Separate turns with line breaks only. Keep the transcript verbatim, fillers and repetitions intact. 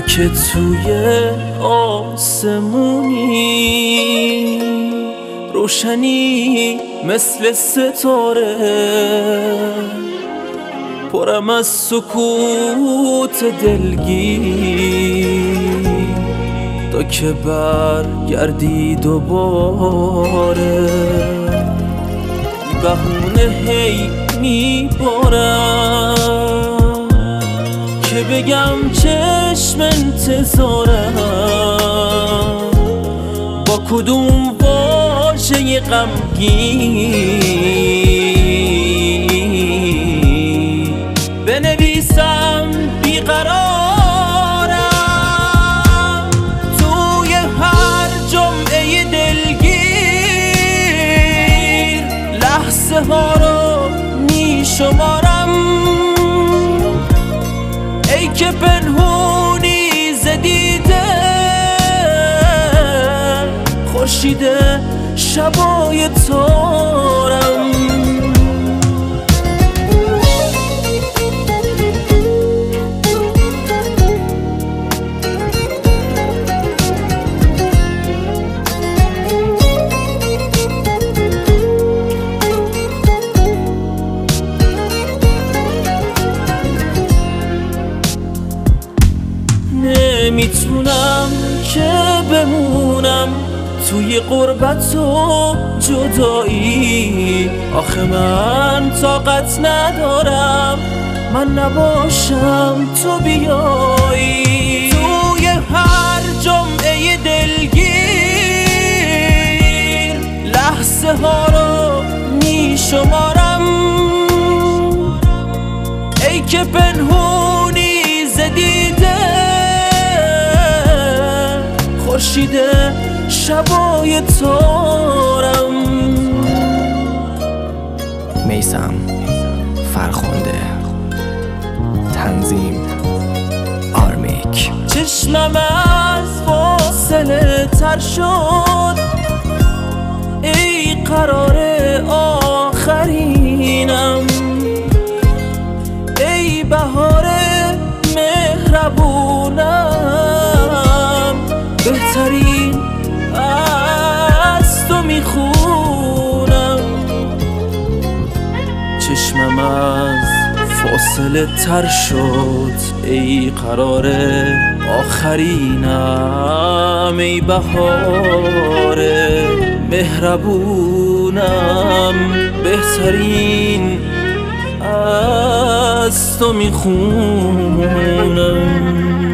که توی آسمونی روشنی مثل ستاره، پرم از سکوت دلگیر تا که برگردی دوباره. بهونه هی میبارم که بگم چشم انتظارم، با کدوم واژه غمگین بنویسم بیقرارم. توی هر جمعه دلگیر لحظه ها رو میشمارم، ای که پنهونی زدیده خورشید شبای تارم. نمیتونم که بمونم توی غربت و جدایی، آخه من طاقت ندارم من نباشم تو بیایی. توی هر جمعه دلگیر لحظه ها رو میشمارم، ای که پنهونی زدیده خورشید شبای تارم.
میثم فرخنده، تنظیم آرمیک.
چشمم از فاصله تر شد، ای قرار آخرینم، ای بهار مهربونم، بهترین از تو میخونم. چشمم از فاصله تر شد، ای قرار آخرینم، ای بهار مهربونم، بهترین از تو میخونم.